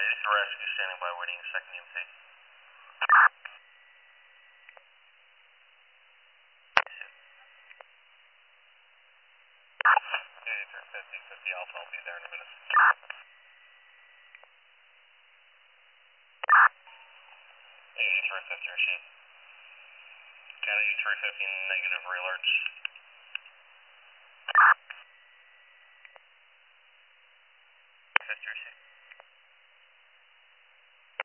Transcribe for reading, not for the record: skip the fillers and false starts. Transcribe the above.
83 rescue standing by waiting second EMT. 50 Alpha, I'll be there in a minute. 8350 receive. Cat 8350 negative, re-alerts.